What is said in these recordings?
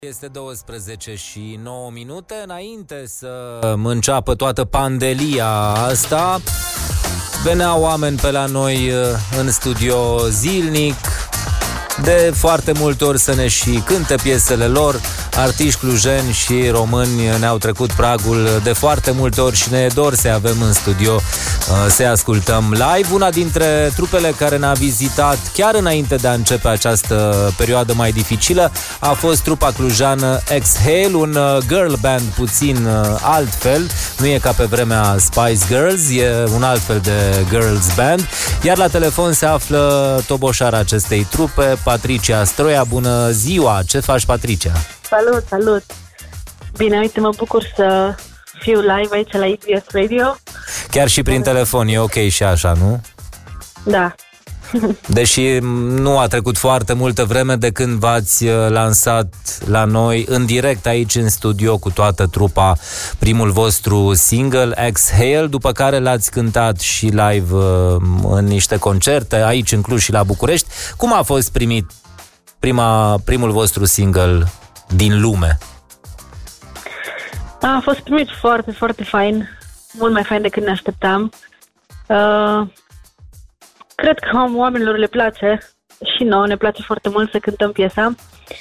Este 12 și 9 minute înainte să înceapă toată pandelia asta. Veneau oameni pe la noi în studio zilnic, de foarte multe ori să ne și cânte piesele lor. Artiști clujeni și români ne-au trecut pragul de foarte multe ori și ne e dor să avem în studio, să ascultăm live. Una dintre trupele care ne-a vizitat chiar înainte de a începe această perioadă mai dificilă a fost trupa clujană Exhale, un girl band puțin altfel. Nu e ca pe vremea Spice Girls, e un alt fel de girls band. Iar la telefon se află toboșara acestei trupe, Patricia Stroia. Bună ziua! Ce faci, Patricia? Salut, salut! Bine, uite, mă bucur să fiu live aici la EBS Radio. Chiar și prin telefon, e ok și așa, nu? Da. Deși nu a trecut foarte multă vreme de când v-ați lansat la noi în direct aici în studio cu toată trupa primul vostru single, Exhale, după care l-ați cântat și live în niște concerte aici în Cluj și la București. Cum a fost primit primul vostru single din lume? A fost primit foarte, foarte fain. Mult mai fain decât ne așteptam. Cred că oamenilor le place și nouă ne place foarte mult să cântăm piesa.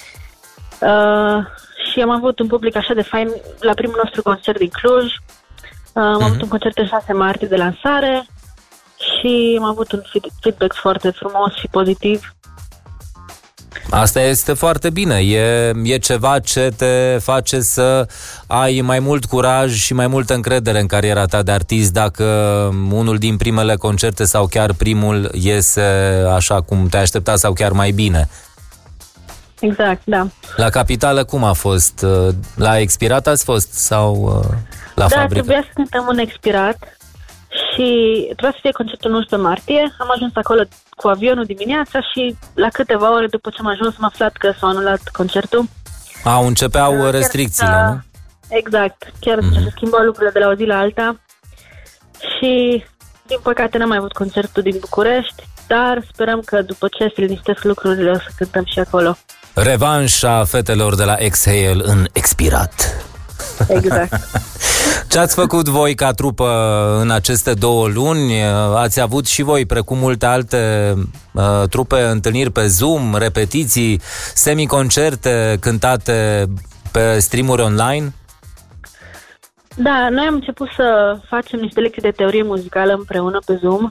Și am avut un public așa de fain la primul nostru concert din Cluj. Am avut un concert în 6 martie de lansare și am avut un feedback foarte frumos și pozitiv. Asta este foarte bine. E ceva ce te face să ai mai mult curaj și mai multă încredere în cariera ta de artist dacă unul din primele concerte sau chiar primul iese așa cum te-ai aștepta sau chiar mai bine. Exact, da. La Capitală cum a fost? La Expirat ați fost sau la fabrică? Da, trebuia să cântăm un Expirat și trebuia să fie concertul 11 martie. Am ajuns acolo cu avionul dimineața și la câteva ore după ce am ajuns am aflat că s-a anulat concertul. Începeau restricțiile, nu? Exact. Chiar se schimbau lucrurile de la o zi la alta și din păcate n-am mai avut concertul din București, dar sperăm că după ce se liniștesc lucrurile o să cântăm și acolo. Revanșa fetelor de la Exhale în Expirat. Exact. Ce ați făcut voi ca trupă în aceste 2 luni? Ați avut și voi, precum multe alte trupe, întâlniri pe Zoom, repetiții, semiconcerte cântate pe streamuri online? Da, noi am început să facem niște lecții de teorie muzicală împreună pe Zoom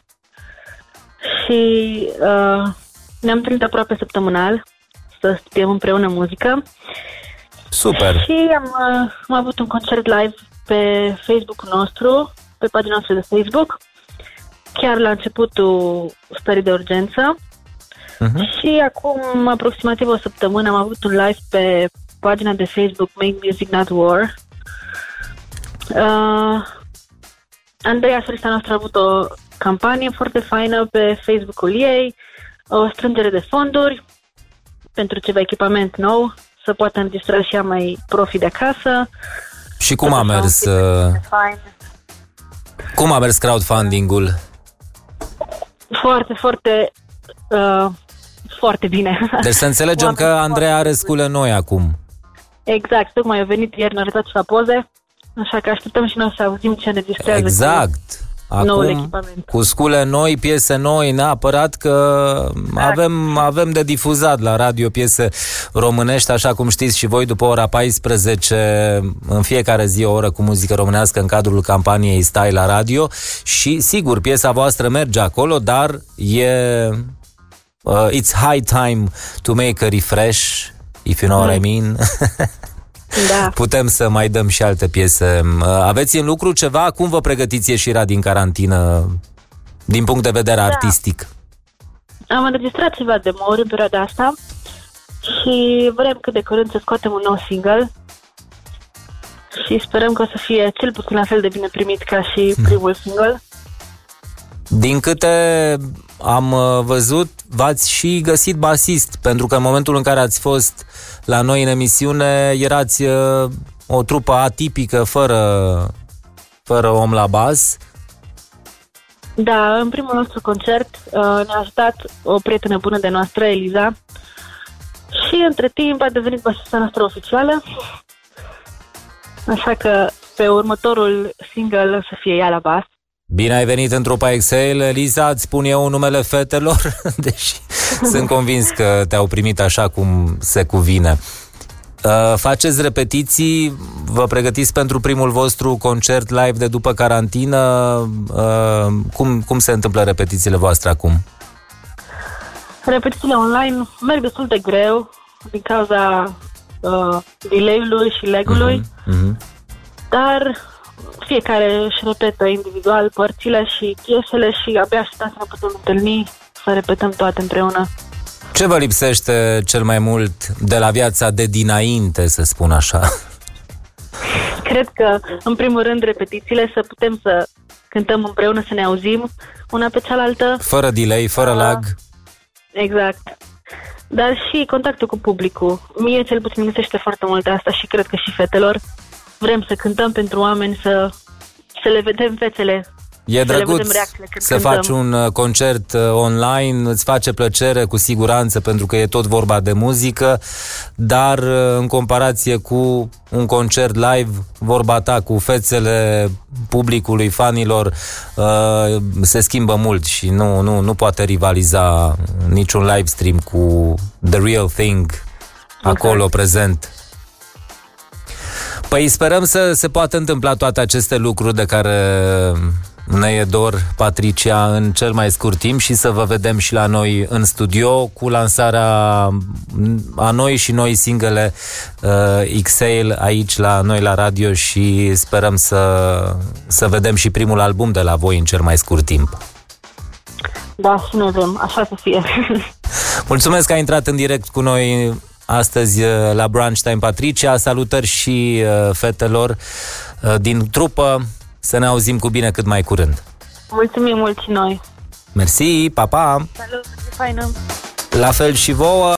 și ne-am întâlnit aproape săptămânal să studiem împreună muzică. Super! Și am avut un concert live pe Facebook-ul nostru, pe pagina noastră de Facebook, chiar la începutul stării de urgență. Și acum aproximativ o săptămână am avut un live pe pagina de Facebook Make Music Not War. Andreea, solista noastră, a avut o campanie foarte faină pe Facebook-ul ei, o strângere de fonduri pentru ceva echipament nou, să poată înregistra și ea mai profi de acasă. Și cum a mers? Cum a mers crowdfunding-ul? Foarte, foarte, foarte bine. Deci să înțelegem că Andreea are scule noi acum. Exact, tocmai a venit ieri, ne-a arătat și la poze, așa că așteptăm și noi să auzim ce înregistrează. Exact. Acum, cu scule noi, piese noi, neapărat că avem de difuzat la radio piese românești, așa cum știți și voi, după ora 14, în fiecare zi o oră cu muzică românească în cadrul campaniei Stai la Radio și, sigur, piesa voastră merge acolo, dar it's high time to make a refresh, if you know what I mean. Da. Putem să mai dăm și alte piese. Aveți în lucru ceva? Cum vă pregătiți ieșirea din carantină din punct de vedere artistic? Am înregistrat ceva demo-uri în perioada asta și vrem cât de curând să scoatem un nou single și sperăm că o să fie cel puțin la fel de bine primit ca și primul single. Din câte am văzut, v-ați și găsit basist, pentru că în momentul în care ați fost la noi în emisiune erați o trupă atipică, fără om la bas. Da, în primul nostru concert ne-a ajutat o prietenă bună de noastră, Eliza, Și între timp a devenit basista noastră oficială. Așa că pe următorul single o să fie ea la bas. Bine ai venit în trupa Exhale, Lisa, îți spun eu numele fetelor, deși sunt convins că te-au primit așa cum se cuvine. Faceți repetiții, vă pregătiți pentru primul vostru concert live de după carantină. Cum se întâmplă repetițiile voastre acum? Repetițiile online merg destul de greu din cauza delay-ului și lag-ului, dar fiecare își repetă individual părțile și piesele și abia așteptăm să ne putem întâlni, să repetăm toate împreună. Ce vă lipsește cel mai mult de la viața de dinainte, să spun așa? Cred că, în primul rând, repetițiile, să putem să cântăm împreună, să ne auzim una pe cealaltă. Fără delay, fără lag. Exact. Dar și contactul cu publicul. Mie cel puțin lipsește foarte mult asta și cred că și fetelor. Vrem să cântăm pentru oameni, să le vedem fețele. E drăguț să faci un concert online, îți face plăcere cu siguranță pentru că e tot vorba de muzică, dar în comparație cu un concert live, vorba ta cu fețele publicului, fanilor, se schimbă mult și nu poate rivaliza niciun live stream cu The Real Thing acolo prezent. Păi sperăm să se poată întâmpla toate aceste lucruri de care ne e dor, Patricia, în cel mai scurt timp și să vă vedem și la noi în studio cu lansarea a noi și noi single Exhale aici la noi la radio și sperăm să vedem și primul album de la voi în cel mai scurt timp. Da, și noi vrem, așa să fie. Mulțumesc că ai intrat în direct cu noi astăzi la Brunch Time, Patricia. Salutări și fetelor din trupă. Să ne auzim cu bine cât mai curând. Mulțumim mult și noi. Mersi, pa, pa! Salut, e faină! La fel și vouă!